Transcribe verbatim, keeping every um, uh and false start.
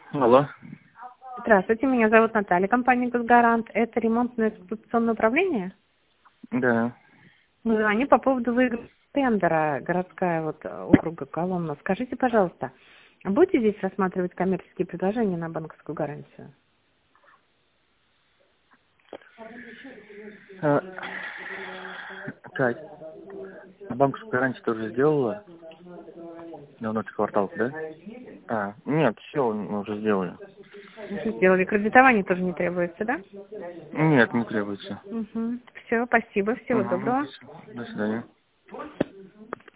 Алло. Здравствуйте, меня зовут Наталья, компания «Госгарант». Это ремонтное эксплуатационное управление? Да. Звоню по поводу выигрыша тендера, городская вот округа Коломна. Скажите, пожалуйста, будете здесь рассматривать коммерческие предложения на банковскую гарантию? А, так, банковскую гарантию тоже сделала? На ночь квартал, да? А, нет, все мы уже сделали. Уже сделали. Кредитование тоже не требуется, да? Нет, не требуется. Угу. Все, спасибо, всего Угу, доброго. до свидания.